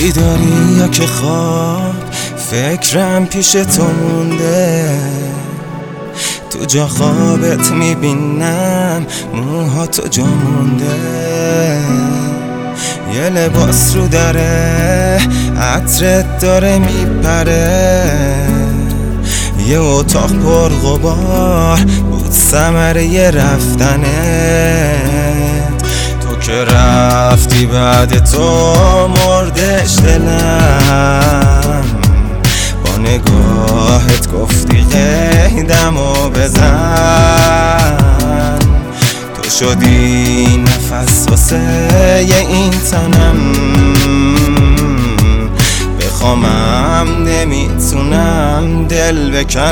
بیداری یا که خواب، فکرم پیش تو مونده. تو جا خوابت میبینم موها تو جا مونده. یه لباس رو داره عطرت داره میپره. یه اتاق پر غبار بود ثمره رفتنت. تو که رفتی بعد تو مردش دلم. با نگاهت گفتی قیدمو بزن. تو شدی نفس واسه این تنم. بخوامم نمیتونم دل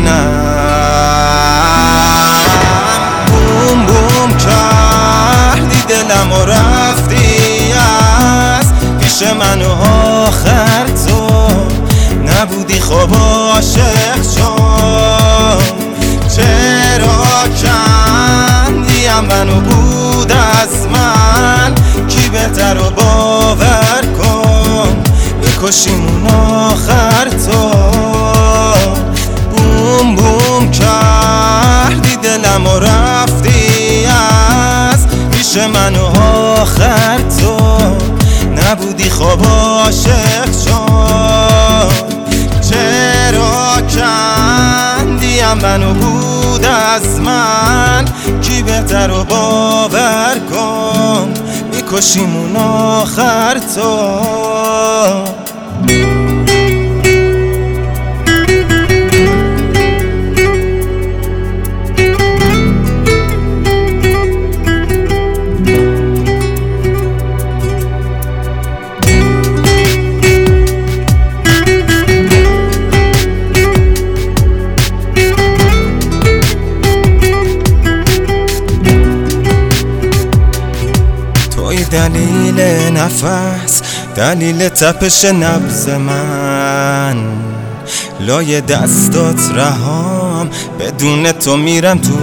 بکنم. بوم بوم کردی دلم و رفتی از پیش من و آخر تو نبودی. خب عاشق شد چرا کندیم منو بود از من. کی بهتر رو باور کن بکشیمون آخر تو. بوم بوم کردی دلم و رفتی از پیش من و آخر تو نبودی. خب عاشق شد چرا کندیم منو بود از من. کی بهتر رو باور کن میکشیمون آخر تو. دلیل نفس، دلیل تپش نبض من. لای دستات رهام بدون تو میرم تو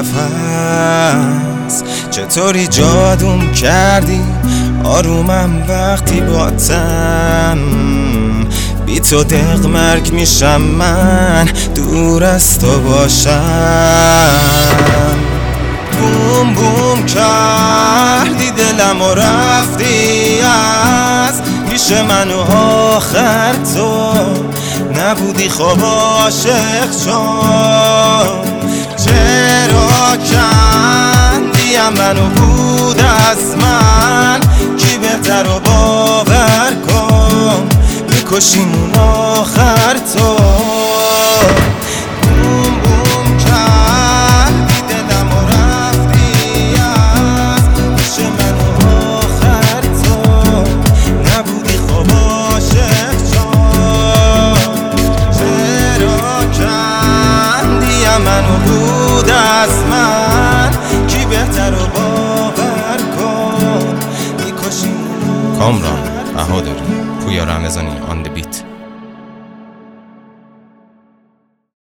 قفس. چطوری جادوم کردی آرومم وقتی باتم. بی تو دق مرگ میشم من دور از تو باشم. بوم بوم کردی دلم و رفتی از پیش من و آخر تو نبودی. خب عاشق شد چرا کندیم منو بود از من. کی بهتر رو باور کن میکشیمون آخر تو. منو بود از من. کی بهتر رو باور کن میکشیم. کامران بهادری پویا رمضانی آن دی بیت.